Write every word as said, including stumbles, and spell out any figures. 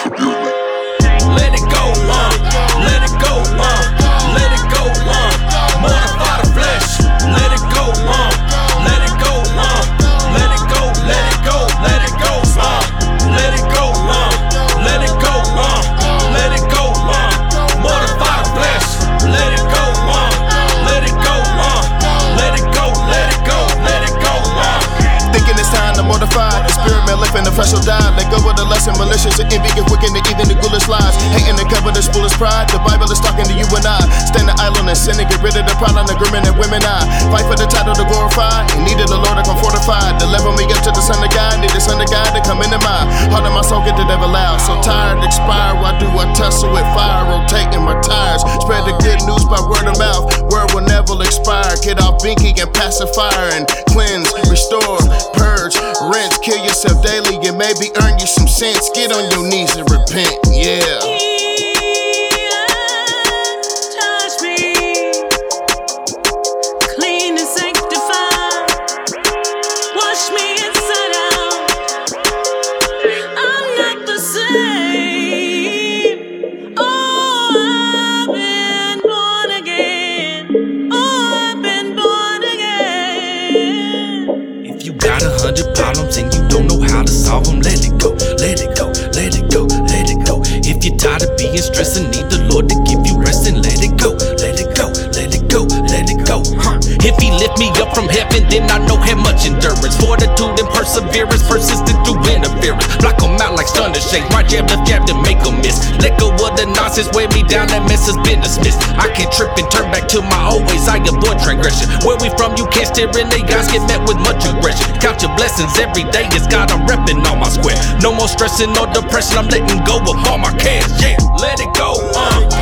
Let it go, uh, let it go, uh, let it go, uh, mortify the flesh. Let it go, uh, let it go, uh, let it go, let it go, let it go, uh, let it go, uh, let it go, uh, let it go, uh, mortify the flesh. Let it go, uh, let it go, uh, let it go, let it go, let it go, uh. Thinking it's time to mortify the spirit, man, live in the flesh will die. Let go of the lesson, malicious and envy, get wicked, and even the ghoulish lies. Hating the cover, the foolish pride. The Bible is talking to you and I. Stand the idle and sin and get rid of the pride on the agreement and women I fight for the title to glorify. And needed the Lord to come fortified. To level me up to the Son of God. Need the Son of God to come into my heart and my soul, get the devil out. So tired, expire. Why do I tussle with fire? Rotating my tires. Spread the good news by word of mouth. Word will never expire. Get off binky and pacifier and cleanse, restore, purge, rinse. Kill yourself daily and maybe earn you some sense. Get on your knees and repent, yeah. Got a hundred problems and you don't know how to solve them. Let it go, let it go, let it go, let it go. If you're tired of being stressed and need the Lord to give you rest, and let it go, let it go, let it go, let it go. Huh. If he lift me up from heaven, then I know have much endurance, fortitude and perseverance, persistent through interference. Block them out like thunder shake, right jab, left jab to make them miss. Let go of the nonsense, weigh me down, that mess has been dismissed. I can trip and turn back to my old ways, I avoid transgression. Where we from, you can't steer in, they guys get met with much aggression. Count your blessings every day, it's God, I'm repping on my square. No more stressing or depression, I'm letting go of all my cares, yeah. Let it go, uh